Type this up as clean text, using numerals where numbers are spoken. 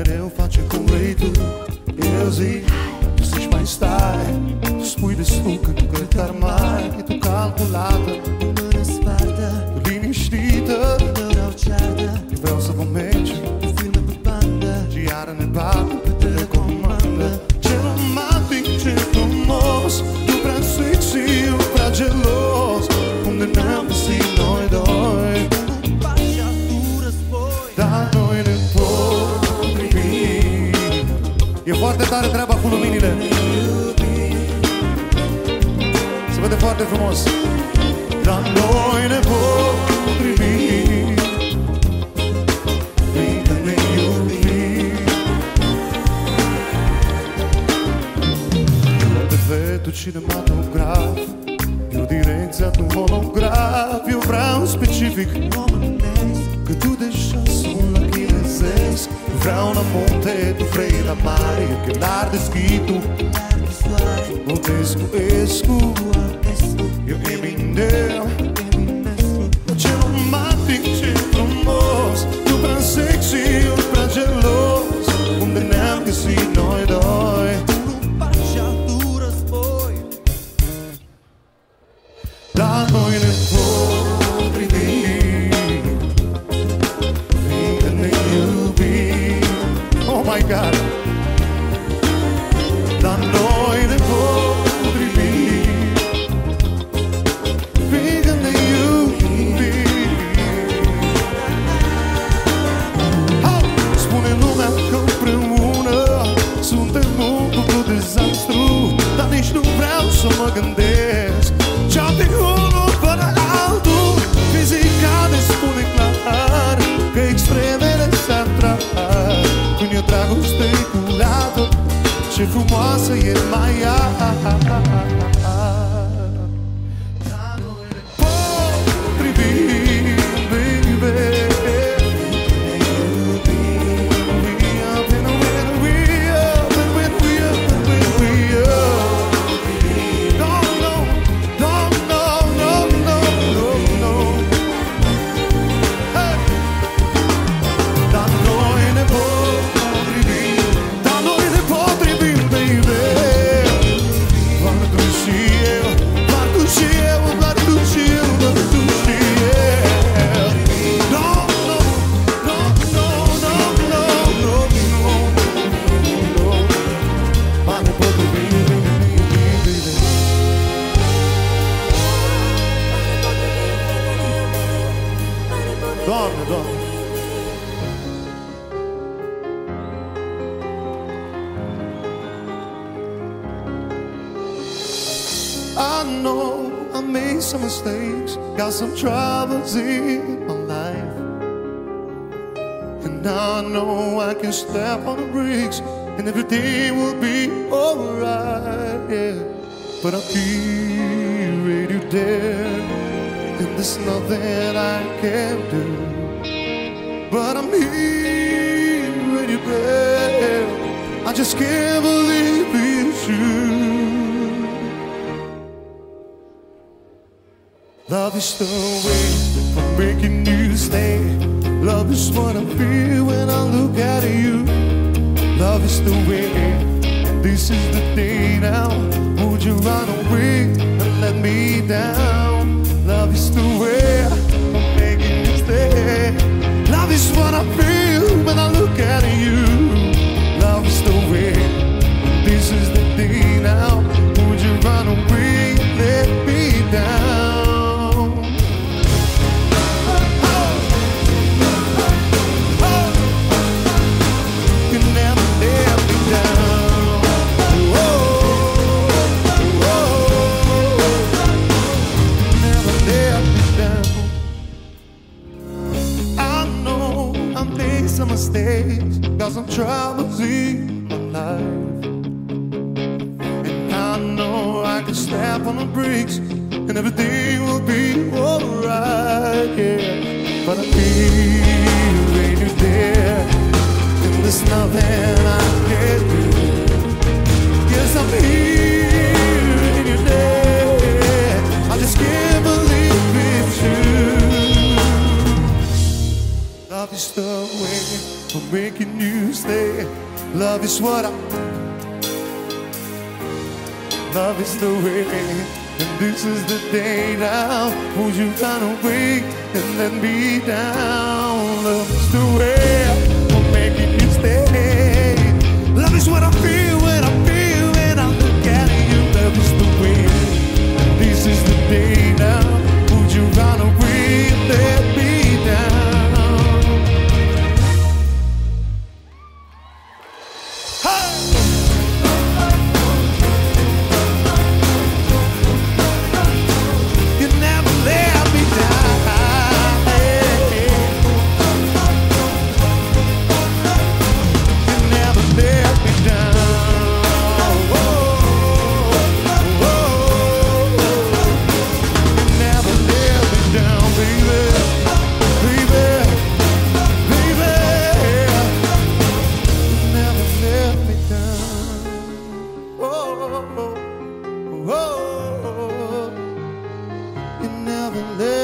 mereu face cum vrei tu. Eu zic, să-și mai stai, tu spui destul că nu cred că ar mai. Tu calculată, mână spartă, liniștită, nu vreau ceartă. eu vreau să vă mergi, Tu filme pe bandă, și iară ne bagă pe telecomandă. Ce romantic, ce frumos, tu prea sexy, eu prea gelos. Unde ne-am găsit noi doi, pacea, tu război. dar noi ne potrivim. E foarte tare treaba cu luminile, se vede foarte frumos. Dar noi ne potrivim, fiindcă ne iubim. Perfectul cinematograf, eu direcția tu holograf. Eu vreau specific Românesc, că tu deja sunt la chinezesc. Vreau la munte, tu vrei la mare. Eu chelar deschid, tu dar de soare, Botescu, Escu, tu Altescu, eu Eminem. Eminescu. Ce romantic, ce frumos, tu prea sexy, eu prea gelos. Unde ne-am găsit noi doi, Tu pacea, tu război. dar noi ne potrivim, fiindcă ne iubim. Oh my God! Dar noi ne potrivim, fiindcă ne iubim. Oh! Spune lumea că împreună suntem un cuplu dezastru, dar nici nu vreau să mă gândesc ce-am de unul fără altul. Fizica ne spune clar că extremele se atrag. Când e dragoste curată, ce frumoasă e mai ea. Dar noi ne potrivim, baby. Doamne, Doamne. I know I made some mistakes, got some troubles in my life, and I know I can step on the brakes and everything will be alright, yeah. But I'll keep you there, and there's nothing I can do. But I'm here with you there, I just can't believe it's you. Love is the way of making you stay. Love is what I feel when I look at you. Love is the way, this is the day now. Would you run away and let me down? Love is the way of making you stay. Love is what I feel when I look at you. Love is the way, this is the day now. Would you run away and let me down? Mistakes, got some troubles in my life, and I know I can step on the brakes and everything will be alright, yeah. But I feel when you're there, and there's nothing I can do. Yes, I'm here when you're there, I just can't believe it's true. Love is the way for making you stay. Love is what I, love is the way, and this is the day now. Won't you run away and let me down? Love is the way, I'm making you stay. Love is what I feel when I feel when I look at you. Love is the way, and this is the day now. Won't you run away and let me down? Never let